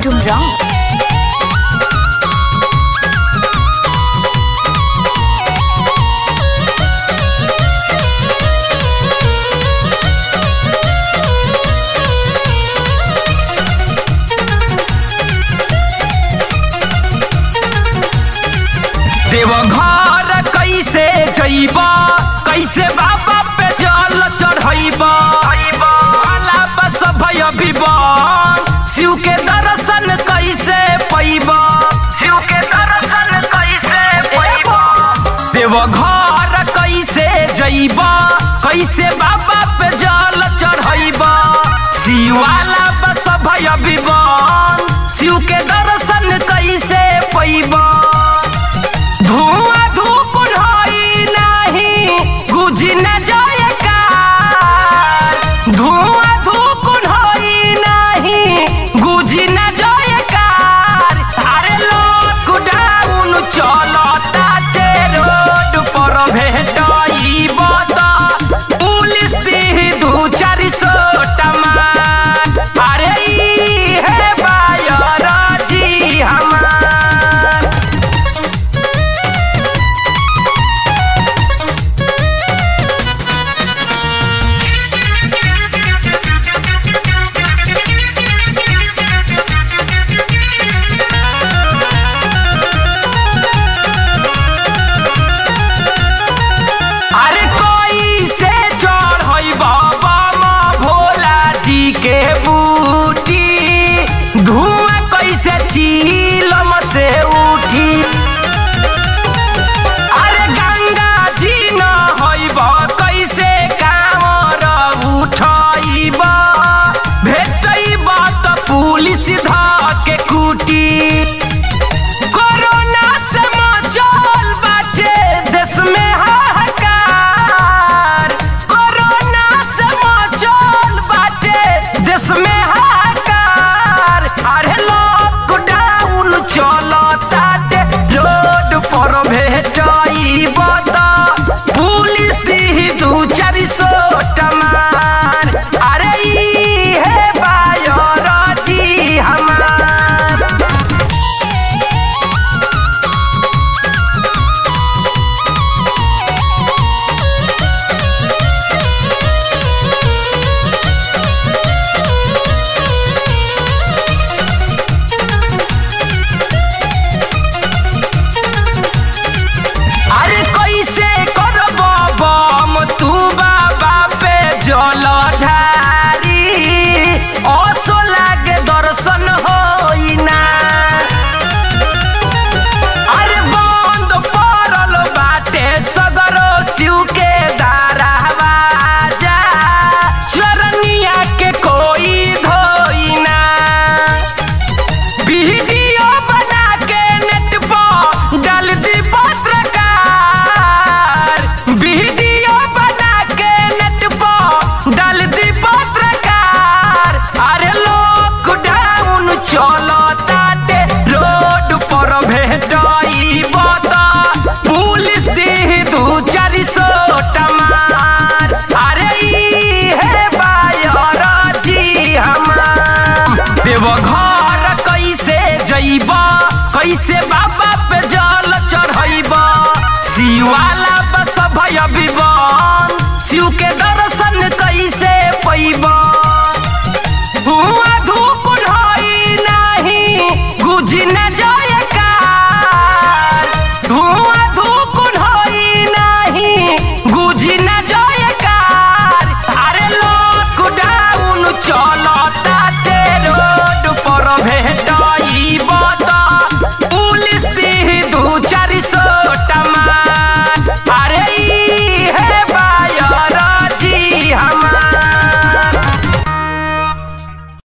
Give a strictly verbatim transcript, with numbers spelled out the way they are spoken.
डुमराव। देवघर कैसे जइबा, कैसे बाबा पे जल चढ़इबा, शिव के दर्शन कैसे पैबा, शिव के दर्शन कैसे पैबा। देवघर कैसे जइबा, कैसे बाबा पे जल चढ़इबा, शिवाला बस भय विमान, शिव के दर्शन कैसे पैबा। धुआं धूप ढोई नहीं गुजी न जयकार, धुआं धूप ढोई नहीं गुजी न जयकार। अरे लॉकडाउन चलता ते रोड पर भेटइबा त पुलिस दी दू चार सौ टमार। अरे ई है बायर जी हमार। धुआं कैसे चीलम से उठी, अरे गंगा जी न होइबा कैसे कांवर उठइबा, भेटइबा त पुलिस धके कुटी। कोरोना से मचल बाटे देश में हाहाकार, कोरोना से मचल बाटे देश में चलता रोड पर भेटइबा त पुलिस दी दू चार सौ टमार। अरे ई है बायर जी हमार। चल